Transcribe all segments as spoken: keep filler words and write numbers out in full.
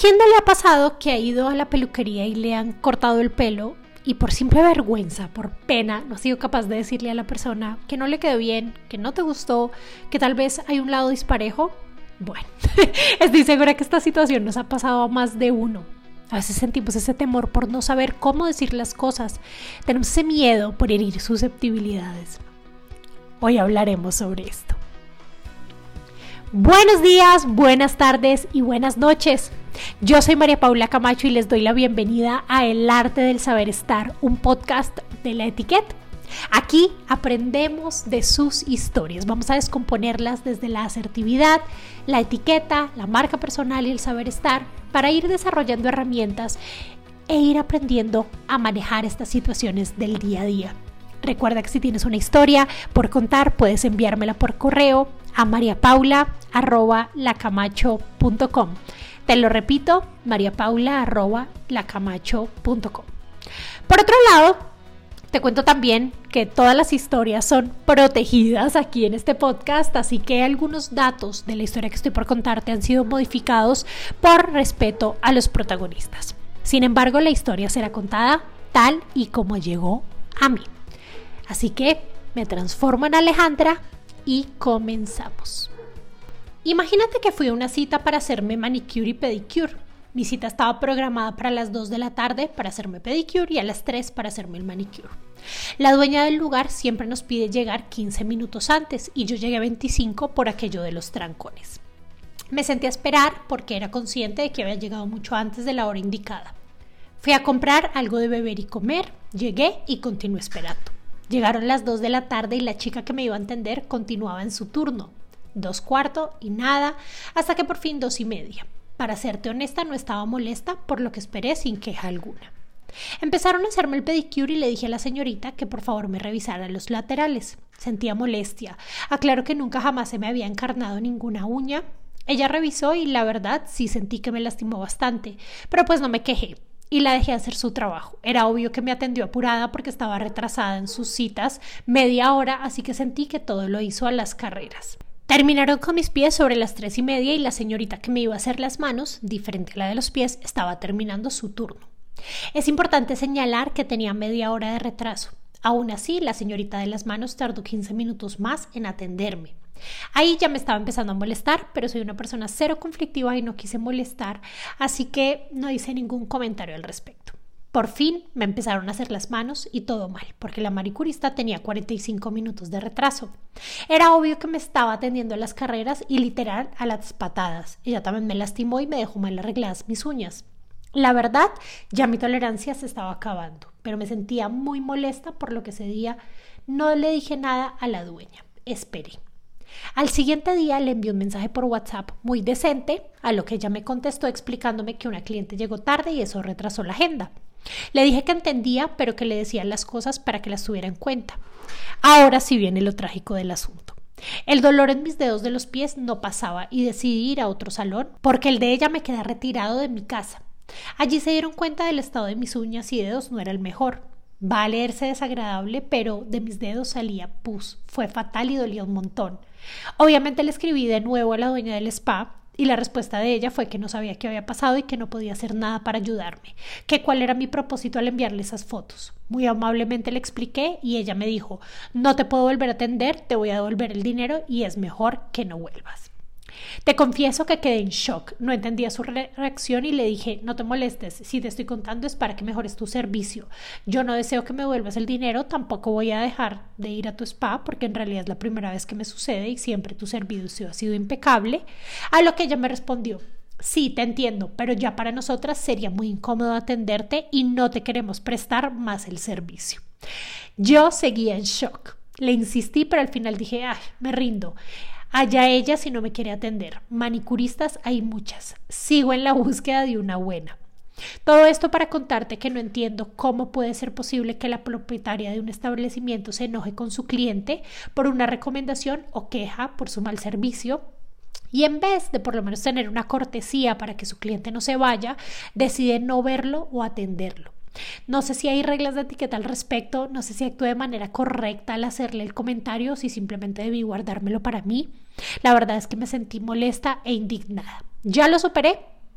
quién no le ha pasado que ha ido a la peluquería y le han cortado el pelo y por simple vergüenza, por pena, no ha sido capaz de decirle a la persona que no le quedó bien, que no te gustó, que tal vez hay un lado disparejo? Bueno, estoy segura que esta situación nos ha pasado a más de uno. A veces sentimos ese temor por no saber cómo decir las cosas. Tenemos ese miedo por herir susceptibilidades. Hoy hablaremos sobre esto. Buenos días, buenas tardes y buenas noches. Yo soy María Paula Camacho y les doy la bienvenida a El Arte del Saber Estar, un podcast de La Etiquette. Aquí aprendemos de sus historias, vamos a descomponerlas desde la asertividad, la etiqueta, la marca personal y el saber estar para ir desarrollando herramientas e ir aprendiendo a manejar estas situaciones del día a día. Recuerda que si tienes una historia por contar, puedes enviármela por correo a mariapaula arroba lacamacho punto com. Te lo repito, mariapaula arroba lacamacho punto com. Por otro lado, te cuento también que todas las historias son protegidas aquí en este podcast, así que algunos datos de la historia que estoy por contarte han sido modificados por respeto a los protagonistas. Sin embargo, la historia será contada tal y como llegó a mí. Así que me transformo en Alejandra y comenzamos. Imagínate que fui a una cita para hacerme manicure y pedicure. Mi cita estaba programada para las dos de la tarde para hacerme pedicure y a las tres para hacerme el manicure. La dueña del lugar siempre nos pide llegar quince minutos antes y yo llegué a veinticinco por aquello de los trancones. Me senté a esperar porque era consciente de que había llegado mucho antes de la hora indicada. Fui a comprar algo de beber y comer, llegué y continué esperando. Llegaron las dos de la tarde y la chica que me iba a atender continuaba en su turno. Dos cuarto y nada, hasta que por fin dos y media. Para serte honesta, no estaba molesta, por lo que esperé sin queja alguna. Empezaron a hacerme el pedicure y le dije a la señorita que por favor me revisara los laterales. Sentía molestia. Aclaro que nunca jamás se me había encarnado ninguna uña. Ella revisó y la verdad sí sentí que me lastimó bastante, pero pues no me quejé y la dejé hacer su trabajo. Era obvio que me atendió apurada porque estaba retrasada en sus citas media hora, así que sentí que todo lo hizo a las carreras. Terminaron con mis pies sobre las tres y media y la señorita que me iba a hacer las manos, diferente a la de los pies, estaba terminando su turno. Es importante señalar que tenía media hora de retraso. Aún así, la señorita de las manos tardó quince minutos más en atenderme. Ahí ya me estaba empezando a molestar, pero soy una persona cero conflictiva y no quise molestar, así que no hice ningún comentario al respecto. Por fin me empezaron a hacer las manos y todo mal, porque la manicurista tenía cuarenta y cinco minutos de retraso. Era obvio que me estaba atendiendo a las carreras y literal a las patadas. Ella también me lastimó y me dejó mal arregladas mis uñas. La verdad, ya mi tolerancia se estaba acabando, pero me sentía muy molesta por lo que ese día no le dije nada a la dueña. Esperé. Al siguiente día le envié un mensaje por WhatsApp muy decente, a lo que ella me contestó explicándome que una cliente llegó tarde y eso retrasó la agenda. Le dije que entendía, pero que le decía las cosas para que las tuviera en cuenta. Ahora sí viene lo trágico del asunto. El dolor en mis dedos de los pies no pasaba y decidí ir a otro salón porque el de ella me queda retirado de mi casa. Allí se dieron cuenta del estado de mis uñas y dedos no era el mejor. Va a leerse desagradable, pero de mis dedos salía pus. Fue fatal y dolía un montón. Obviamente le escribí de nuevo a la dueña del spa y la respuesta de ella fue que no sabía qué había pasado y que no podía hacer nada para ayudarme, que cuál era mi propósito al enviarle esas fotos. Muy amablemente le expliqué y ella me dijo: no te puedo volver a atender, te voy a devolver el dinero y es mejor que no vuelvas. Te confieso que quedé en shock, no entendía su re- reacción y le dije: no te molestes, si te estoy contando es para que mejores tu servicio. Yo no deseo que me vuelvas el dinero, tampoco voy a dejar de ir a tu spa porque en realidad es la primera vez que me sucede y siempre tu servicio ha sido impecable. A lo que ella me respondió: sí, te entiendo, pero ya para nosotras sería muy incómodo atenderte y no te queremos prestar más el servicio. Yo seguía en shock, le insistí, pero al final dije: ay, me rindo. Allá ella si no me quiere atender. Manicuristas hay muchas. Sigo en la búsqueda de una buena. Todo esto para contarte que no entiendo cómo puede ser posible que la propietaria de un establecimiento se enoje con su cliente por una recomendación o queja por su mal servicio y en vez de por lo menos tener una cortesía para que su cliente no se vaya, decide no verlo o atenderlo. No sé si hay reglas de etiqueta al respecto, no sé si actué de manera correcta al hacerle el comentario o si simplemente debí guardármelo para mí. La verdad es que me sentí molesta e indignada. Ya lo superé,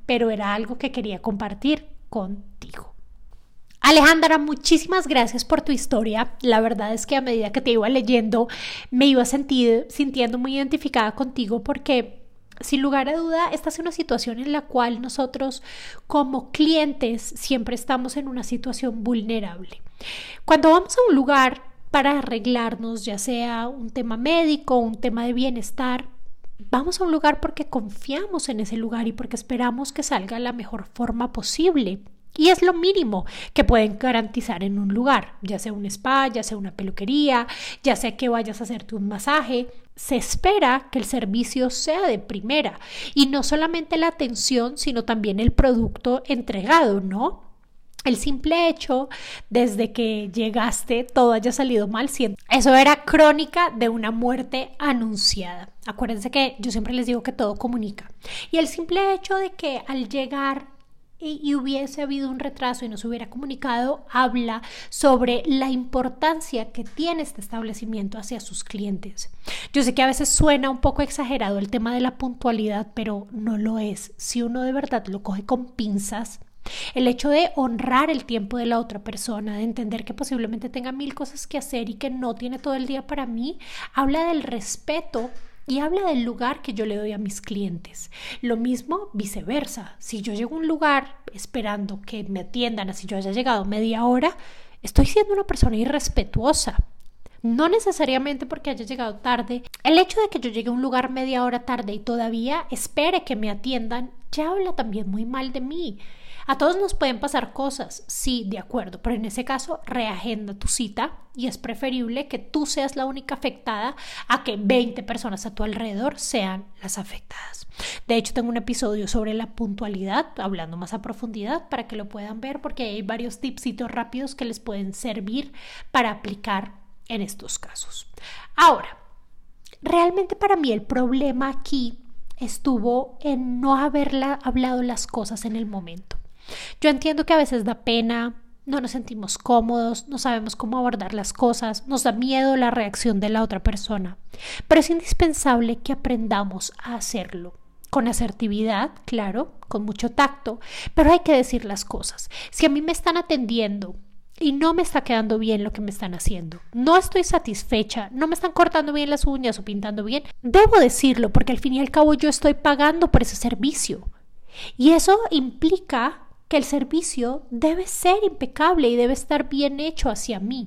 pero era algo que quería compartir contigo. Alejandra, muchísimas gracias por tu historia. La verdad es que a medida que te iba leyendo me iba sentir, sintiendo muy identificada contigo porque sin lugar a duda esta es una situación en la cual nosotros como clientes siempre estamos en una situación vulnerable. Cuando vamos a un lugar para arreglarnos, ya sea un tema médico, un tema de bienestar, vamos a un lugar porque confiamos en ese lugar y porque esperamos que salga la mejor forma posible. Y es lo mínimo que pueden garantizar en un lugar, ya sea un spa, ya sea una peluquería, ya sea que vayas a hacerte un masaje. Se espera que el servicio sea de primera y no solamente la atención, sino también el producto entregado, ¿no? El simple hecho desde que llegaste todo haya salido mal, eso era crónica de una muerte anunciada. Acuérdense que yo siempre les digo que todo comunica. Y el simple hecho de que al llegar y hubiese habido un retraso y no se hubiera comunicado, habla sobre la importancia que tiene este establecimiento hacia sus clientes. Yo sé que a veces suena un poco exagerado el tema de la puntualidad, pero no lo es. Si uno de verdad lo coge con pinzas, el hecho de honrar el tiempo de la otra persona, de entender que posiblemente tenga mil cosas que hacer y que no tiene todo el día para mí, habla del respeto y habla del lugar que yo le doy a mis clientes. Lo mismo viceversa. Si yo llego a un lugar esperando que me atiendan así yo haya llegado media hora, estoy siendo una persona irrespetuosa. No necesariamente porque haya llegado tarde. El hecho de que yo llegue a un lugar media hora tarde y todavía espere que me atiendan, ya habla también muy mal de mí. A todos nos pueden pasar cosas, sí, de acuerdo, pero en ese caso reagenda tu cita y es preferible que tú seas la única afectada a que veinte personas a tu alrededor sean las afectadas. De hecho, tengo un episodio sobre la puntualidad, hablando más a profundidad para que lo puedan ver porque hay varios tipsitos rápidos que les pueden servir para aplicar en estos casos. Ahora, realmente para mí el problema aquí estuvo en no haberla hablado las cosas en el momento. Yo entiendo que a veces da pena, no nos sentimos cómodos, no sabemos cómo abordar las cosas, nos da miedo la reacción de la otra persona, pero es indispensable que aprendamos a hacerlo. Con asertividad, claro, con mucho tacto, pero hay que decir las cosas. Si a mí me están atendiendo y no me está quedando bien lo que me están haciendo, no estoy satisfecha, no me están cortando bien las uñas o pintando bien, debo decirlo porque al fin y al cabo yo estoy pagando por ese servicio. Y eso implica que el servicio debe ser impecable y debe estar bien hecho hacia mí.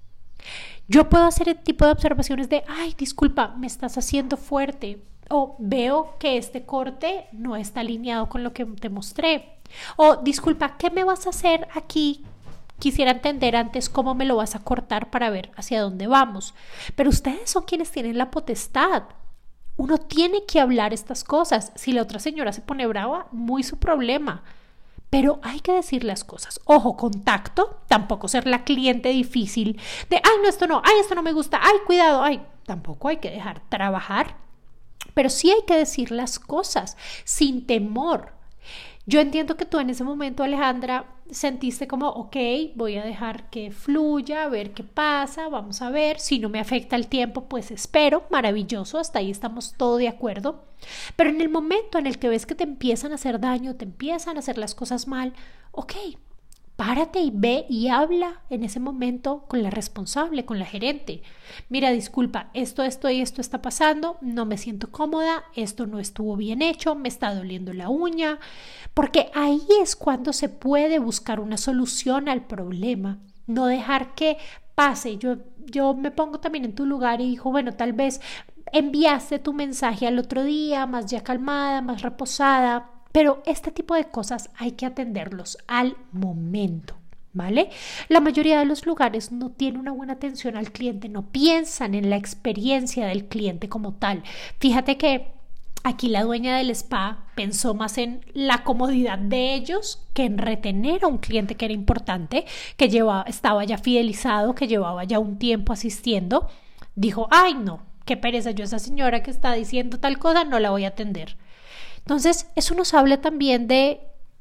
Yo puedo hacer el tipo de observaciones de, ay, disculpa, me estás haciendo fuerte, o veo que este corte no está alineado con lo que te mostré, o disculpa, ¿qué me vas a hacer aquí? Quisiera entender antes cómo me lo vas a cortar para ver hacia dónde vamos. Pero ustedes son quienes tienen la potestad. Uno tiene que hablar estas cosas. Si la otra señora se pone brava, muy su problema. Pero hay que decir las cosas. Ojo, con tacto, tampoco ser la cliente difícil de, ay, no, esto no, ay, esto no me gusta, ay, cuidado, ay. Tampoco hay que dejar trabajar. Pero sí hay que decir las cosas sin temor. Yo entiendo que tú en ese momento, Alejandra, sentiste como, ok, voy a dejar que fluya, a ver qué pasa, vamos a ver, si no me afecta el tiempo, pues espero, maravilloso, hasta ahí estamos todos de acuerdo. Pero en el momento en el que ves que te empiezan a hacer daño, te empiezan a hacer las cosas mal, ok, párate y ve y habla en ese momento con la responsable, con la gerente. Mira, disculpa, esto, esto y esto está pasando, no me siento cómoda, esto no estuvo bien hecho, me está doliendo la uña, porque ahí es cuando se puede buscar una solución al problema, no dejar que pase. Yo, yo me pongo también en tu lugar y digo, bueno, tal vez enviaste tu mensaje al otro día, más ya calmada, más reposada, pero este tipo de cosas hay que atenderlos al momento, ¿vale? La mayoría de los lugares no tienen una buena atención al cliente, no piensan en la experiencia del cliente como tal. Fíjate que aquí la dueña del spa pensó más en la comodidad de ellos que en retener a un cliente que era importante, que llevaba, estaba ya fidelizado, que llevaba ya un tiempo asistiendo. Dijo, ay no, qué pereza, yo esa señora que está diciendo tal cosa no la voy a atender. Entonces, eso nos habla también de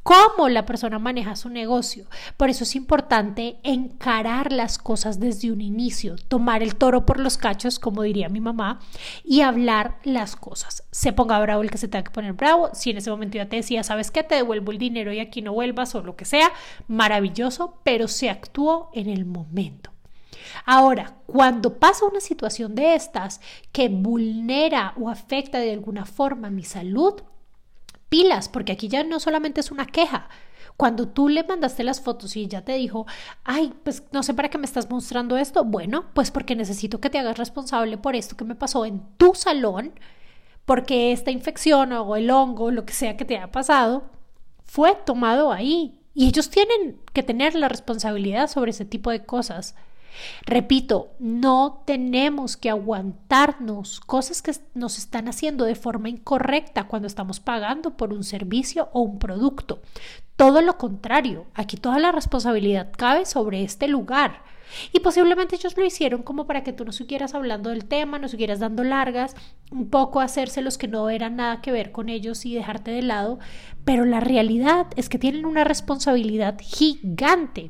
cómo la persona maneja su negocio. Por eso es importante encarar las cosas desde un inicio, tomar el toro por los cachos, como diría mi mamá, y hablar las cosas. Se ponga bravo el que se tenga que poner bravo. Si en ese momento ya te decía, ¿sabes qué? Te devuelvo el dinero y aquí no vuelvas o lo que sea, maravilloso, pero se actuó en el momento. Ahora, cuando pasa una situación de estas que vulnera o afecta de alguna forma mi salud, pilas, porque aquí ya no solamente es una queja. Cuando tú le mandaste las fotos y ella te dijo, ay, pues no sé para qué me estás mostrando esto. Bueno, pues porque necesito que te hagas responsable por esto que me pasó en tu salón, porque esta infección o el hongo, lo que sea que te haya pasado, fue tomado ahí. Y ellos tienen que tener la responsabilidad sobre ese tipo de cosas. Repito, no tenemos que aguantarnos cosas que nos están haciendo de forma incorrecta cuando estamos pagando por un servicio o un producto. Todo lo contrario, aquí toda la responsabilidad cabe sobre este lugar. Y posiblemente ellos lo hicieron como para que tú no siguieras hablando del tema, no siguieras dando largas, un poco hacerse los que no eran nada que ver con ellos y dejarte de lado, pero la realidad es que tienen una responsabilidad gigante.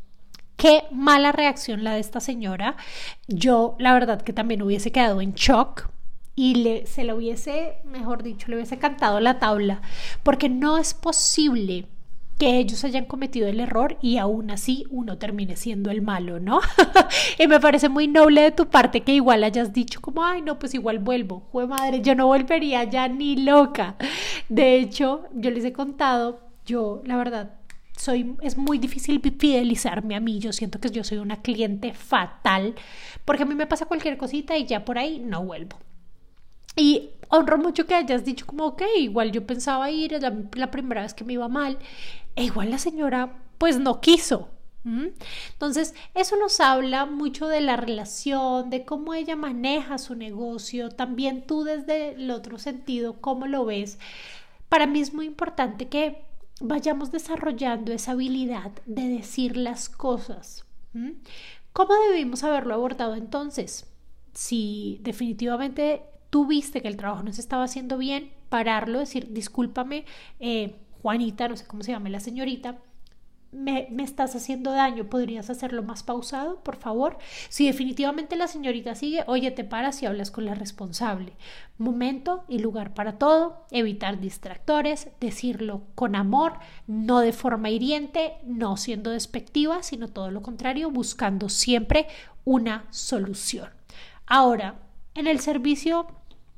Qué mala reacción la de esta señora. Yo, la verdad, que también hubiese quedado en shock y le, se le hubiese, mejor dicho, le hubiese cantado la tabla, porque no es posible que ellos hayan cometido el error y aún así uno termine siendo el malo, ¿no? Y me parece muy noble de tu parte que igual hayas dicho como, ay, no, pues igual vuelvo. Jue madre, yo no volvería ya ni loca. De hecho, yo les he contado, yo, la verdad, Soy, es muy difícil fidelizarme a mí. Yo siento que yo soy una cliente fatal porque a mí me pasa cualquier cosita y ya por ahí no vuelvo. Y honro mucho que hayas dicho como, ok, igual yo pensaba ir, es la, la primera vez que me iba mal, e igual la señora pues no quiso. ¿Mm? Entonces eso nos habla mucho de la relación, de cómo ella maneja su negocio, también tú desde el otro sentido, cómo lo ves. Para mí es muy importante que vayamos desarrollando esa habilidad de decir las cosas. ¿Mm? ¿Cómo debimos haberlo abordado entonces? Si definitivamente tú viste que el trabajo no se estaba haciendo bien, pararlo, decir, discúlpame, eh, Juanita, no sé cómo se llama la señorita, Me, me estás haciendo daño, ¿podrías hacerlo más pausado, por favor? Si definitivamente la señorita sigue, oye, te paras y hablas con la responsable. Momento y lugar para todo, evitar distractores, decirlo con amor, no de forma hiriente, no siendo despectiva, sino todo lo contrario, buscando siempre una solución. Ahora, en el servicio,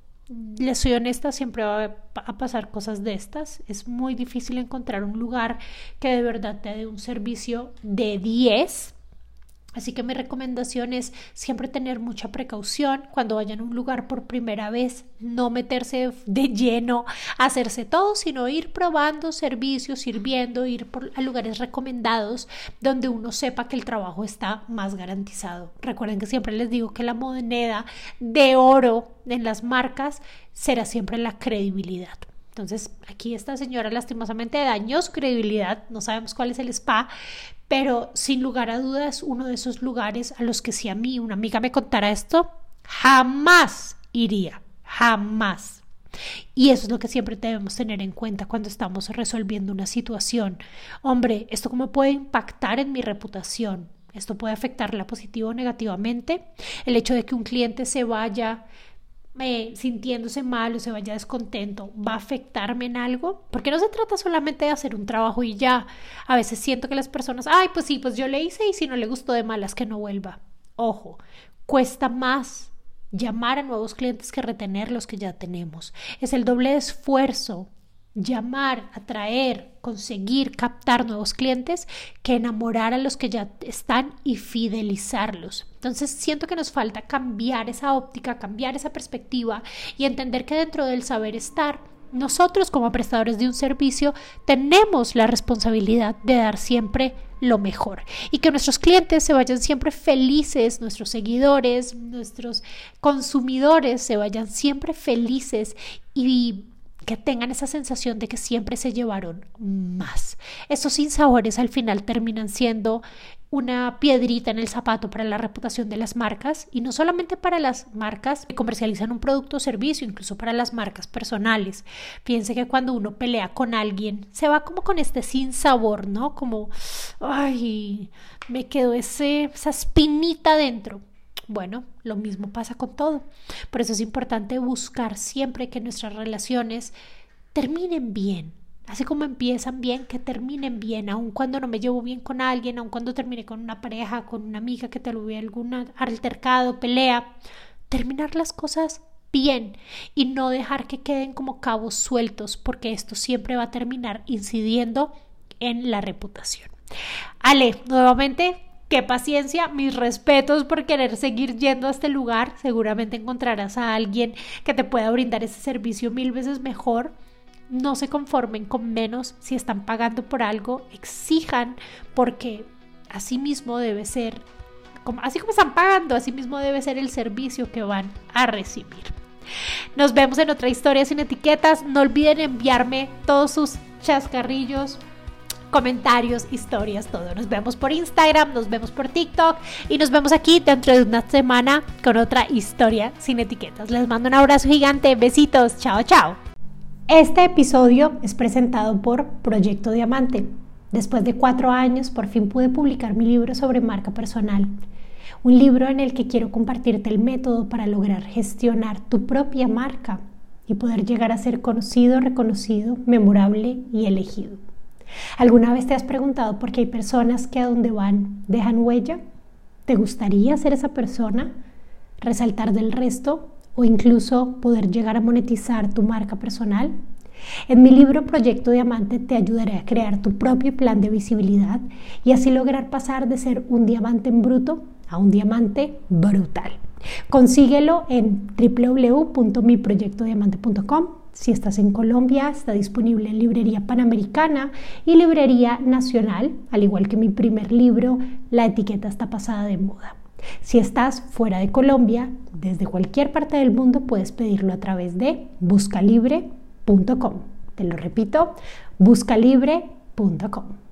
les soy honesta, siempre va a pasar cosas de estas. Es muy difícil encontrar un lugar que de verdad te dé un servicio de diez. Así que mi recomendación es siempre tener mucha precaución cuando vayan a un lugar por primera vez, no meterse de lleno a hacerse todo, sino ir probando servicios, sirviendo, ir por, a lugares recomendados donde uno sepa que el trabajo está más garantizado. Recuerden que siempre les digo que la moneda de oro en las marcas será siempre la credibilidad. Entonces, aquí esta señora lastimosamente dañó su credibilidad, no sabemos cuál es el spa, pero sin lugar a dudas, uno de esos lugares a los que si a mí una amiga me contara esto, jamás iría, jamás. Y eso es lo que siempre debemos tener en cuenta cuando estamos resolviendo una situación. Hombre, ¿esto cómo puede impactar en mi reputación? ¿Esto puede afectarla positivo o negativamente? El hecho de que un cliente se vaya Eh, sintiéndose mal o se vaya descontento, ¿va a afectarme en algo? Porque no se trata solamente de hacer un trabajo y ya. A veces siento que las personas, ay, pues sí, pues yo le hice y si no le gustó de malas que no vuelva. Ojo, cuesta más llamar a nuevos clientes que retener los que ya tenemos. Es el doble de esfuerzo llamar, atraer, conseguir, captar nuevos clientes que enamorar a los que ya están y fidelizarlos. Entonces siento que nos falta cambiar esa óptica, cambiar esa perspectiva y entender que dentro del saber estar, nosotros como prestadores de un servicio tenemos la responsabilidad de dar siempre lo mejor y que nuestros clientes se vayan siempre felices, nuestros seguidores, nuestros consumidores se vayan siempre felices y que tengan esa sensación de que siempre se llevaron más. Esos sinsabores al final terminan siendo una piedrita en el zapato para la reputación de las marcas, y no solamente para las marcas que comercializan un producto o servicio, incluso para las marcas personales. Piense que cuando uno pelea con alguien se va como con este sinsabor, ¿no? Como, ay, me quedó ese, esa espinita dentro. Bueno, lo mismo pasa con todo. Por eso es importante buscar siempre que nuestras relaciones terminen bien. Así como empiezan bien, que terminen bien, aun cuando no me llevo bien con alguien, aun cuando termine con una pareja, con una amiga que tuve algún altercado, pelea. Terminar las cosas bien y no dejar que queden como cabos sueltos, porque esto siempre va a terminar incidiendo en la reputación. Ale, nuevamente, qué paciencia, mis respetos por querer seguir yendo a este lugar. Seguramente encontrarás a alguien que te pueda brindar ese servicio mil veces mejor. No se conformen con menos. Si están pagando por algo, exijan, porque así mismo debe ser, como, así como están pagando, así mismo debe ser el servicio que van a recibir. Nos vemos en otra historia sin etiquetas. No olviden enviarme todos sus chascarrillos, comentarios, historias, todo. Nos vemos por Instagram, nos vemos por TikTok y nos vemos aquí dentro de una semana con otra historia sin etiquetas. Les mando un abrazo gigante, besitos, chao, chao. Este episodio es presentado por Proyecto Diamante. Después de cuatro años, por fin pude publicar mi libro sobre marca personal. Un libro en el que quiero compartirte el método para lograr gestionar tu propia marca y poder llegar a ser conocido, reconocido, memorable y elegido. ¿Alguna vez te has preguntado por qué hay personas que a donde van dejan huella? ¿Te gustaría ser esa persona? ¿Resaltar del resto? ¿O incluso poder llegar a monetizar tu marca personal? En mi libro Proyecto Diamante te ayudaré a crear tu propio plan de visibilidad y así lograr pasar de ser un diamante en bruto a un diamante brutal. Consíguelo en doble u doble u doble u punto mi proyecto diamante punto com. Si estás en Colombia, está disponible en Librería Panamericana y Librería Nacional, al igual que mi primer libro, La etiqueta está pasada de moda. Si estás fuera de Colombia, desde cualquier parte del mundo puedes pedirlo a través de buscalibre punto com. Te lo repito, buscalibre punto com.